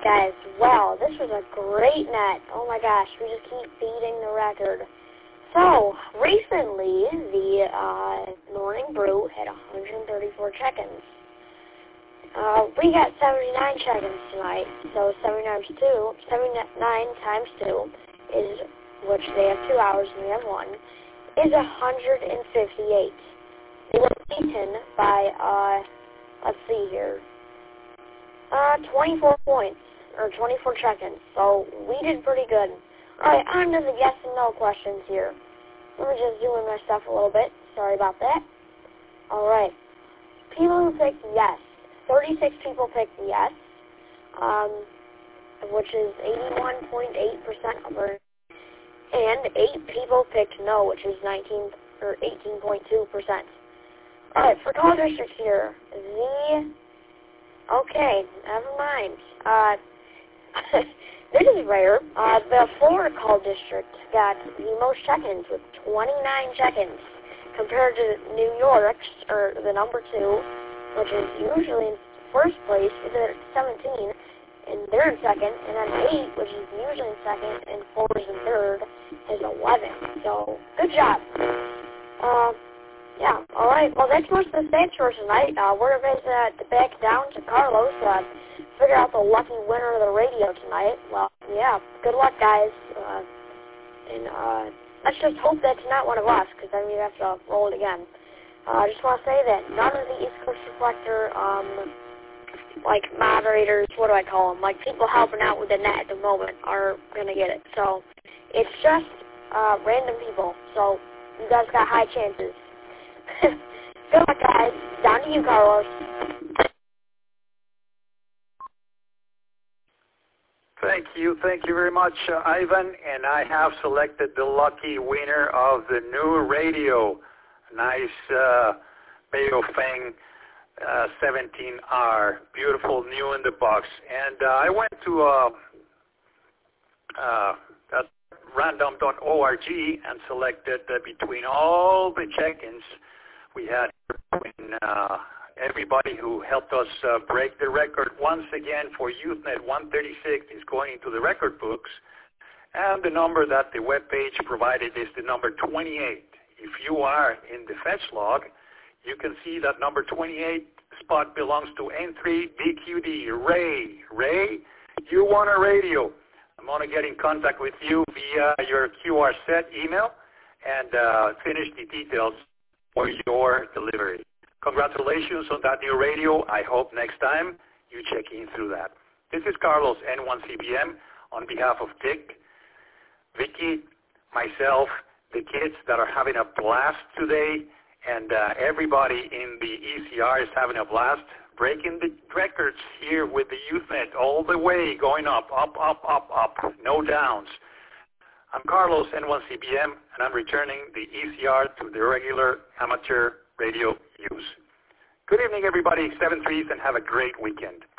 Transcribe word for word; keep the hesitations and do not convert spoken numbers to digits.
guys. Wow, this was a great net. Oh my gosh, we just keep beating the record. So, recently, the uh, Morning Brew had one hundred thirty-four check-ins. Uh, we got seventy-nine check-ins tonight, so seventy-nine times two, seventy-nine times two is, which they have two hours and we have one, is one hundred fifty-eight. They were beaten by, uh, let's see here, uh, twenty-four points, or twenty-four check-ins, so we did pretty good. Alright, on to the yes and no questions here. Let me just zoom in my stuff a little bit. Sorry about that. Alright. People who picked yes. thirty-six people picked yes, um, which is eighty-one point eight percent of our, and eight people picked no, which is nineteen or eighteen point two percent. Alright, for call districts here, the, okay, never mind. Uh, this is rare. Uh, the Florida call district got the most check-ins with twenty-nine check-ins compared to New York's, or the number two, which is usually in first place, is at seventeen, and they're in second, and then eight, which is usually in second, and four is in third, is eleven. So, good job. Uh, yeah, alright, well that's most of the stats for tonight. Uh, we're going to uh, back down to Carlos, uh, figure out the lucky winner of the radio tonight. Well, yeah, good luck, guys. Uh, and uh, let's just hope that's not one of us, because then we have to roll it again. Uh, I just want to say that none of the East Coast Reflector, um, like, moderators, what do I call them, like, people helping out with the net at the moment are going to get it. So, it's just uh, random people. So, you guys got high chances. Good luck, guys. Down to you, Carlos. Thank you. Thank you very much, uh, Ivan. And I have selected the lucky winner of the new radio. Nice uh, Baofeng uh, seventeen R. Beautiful, new in the box. And uh, I went to uh, uh, random dot org and selected uh, between all the check-ins we had between uh, everybody who helped us uh, break the record once again for Usenet one thirty-six is going into the record books. And the number that the web page provided is the number twenty-eight. If you are in the fetch log, you can see that number twenty-eight spot belongs to N three B Q D. Ray, Ray, you want a radio. I'm going to get in contact with you via your Q R set email and uh, finish the details for your delivery. Congratulations on that new radio. I hope next time you check in through that. This is Carlos, N one C B M, on behalf of Dick, Vicky, myself, the kids that are having a blast today, and uh, everybody in the E C R is having a blast, breaking the records here with the Usenet all the way, going up, up, up, up, up, no downs. I'm Carlos, N one C B M, and I'm returning the E C R to the regular amateur radio use. Good evening, everybody. seven threes, and have a great weekend.